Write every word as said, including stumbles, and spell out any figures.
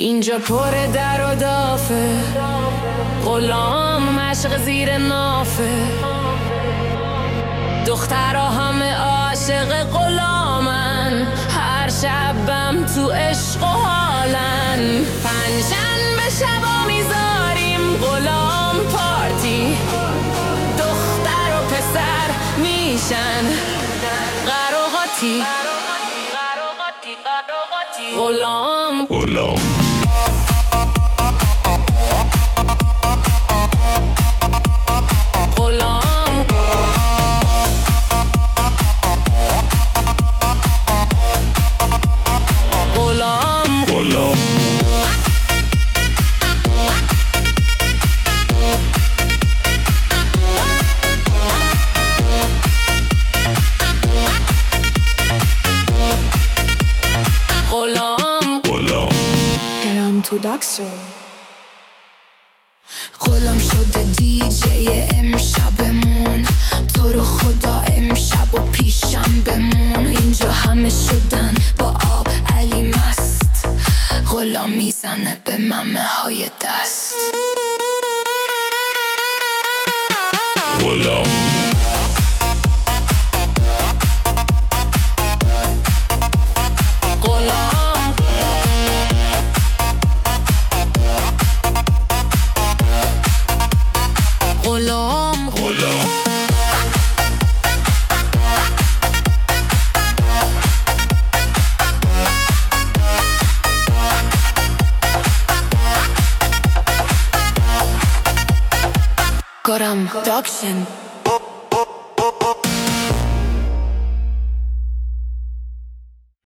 اینجا پر در و دافه، غلام مشق زیر نافه، دخترها همه عاشق غلامن، هر شبم تو عشق و حالن. پنجشنبه شبا میذاریم غلام پارتی، دختر و پسر میشن قراقاتی، غلام غلام غلام شده دیجی امشبمون، تو رو خدا امشب و پیشم بمون. اینجا همه شدن با آب علی مست، غلام میزنه به ممه های دست. غلام غلام غلام گرم داکشن